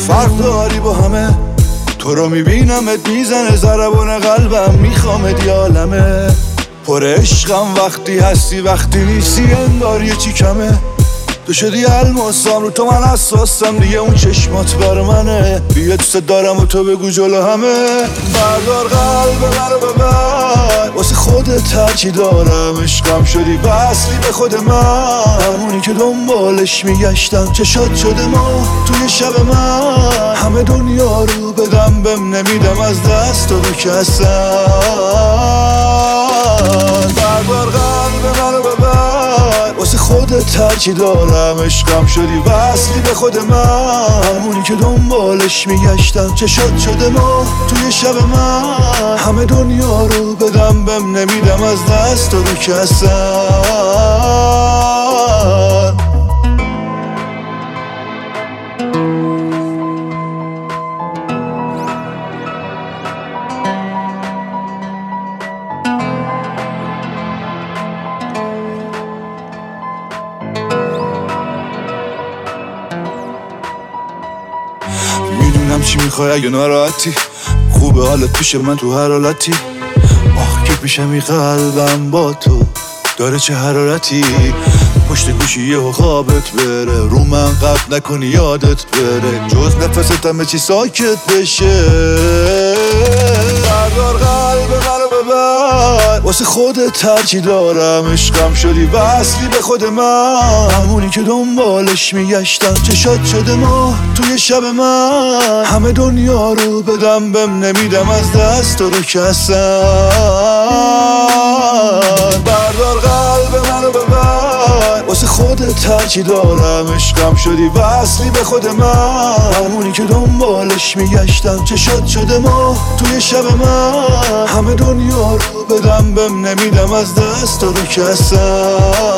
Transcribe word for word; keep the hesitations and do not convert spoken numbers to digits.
فرق داری با همه، تو رو میبینمت میزنه ضربان قلبم، میخوامت یالمه. پر عشقم وقتی هستی وقتی نیستی انگار یه چی کمه. تو شدی الماسم رو تو من حساسم دیگه اون چشمات بر منه. بیا دوست دارم و تو بگو جلو همه. بردار قلب منو ببر واسه خودت هرچی دارم. عشقم شدی وصلی به خود من، همونی که دنبالش میگشتم. چشات شده ما توی شب من، همه دنیا رو بدم بهم نمیدم از دست تو رو که هستم. بردار قلب منو ببر واسه خودت هرچی دارم. عشقم شدی وصلی به خود من، همونی که دنبالش میگشتم. چشات شده ما توی شب من، همه دنیا رو بدم بهم نمیدم از دست تو رو که هستم. میدونم چی میخوای اگه ناراحتی، خوبه حالت پیش من تو هر حالتی. آخ که پیشم این قلبم با تو داره چه حرارتی. پشت گوشی یه خوابت بره، رو من قطع نکنی یادت بره. جز نفست همه چی ساکت بشه. بردار قلب منو ببر واسه خودت هرچی دارم. عشقم شدی وصلی به خود من، همونی که دنبالش میگشتم. چشات شده ما توی شب من، همه دنیا رو بدم بهم نمیدم از دست تو رو که هستم. بردار قلب منو ببر واسه خودت هرچی دارم. عشقم شدی وصلی به خود من، همونی که دنبالش میگشتم. چشات شده ما توی شب من، همه دنیا رو بدم بهم نمیدم از دست تو رو که هستم.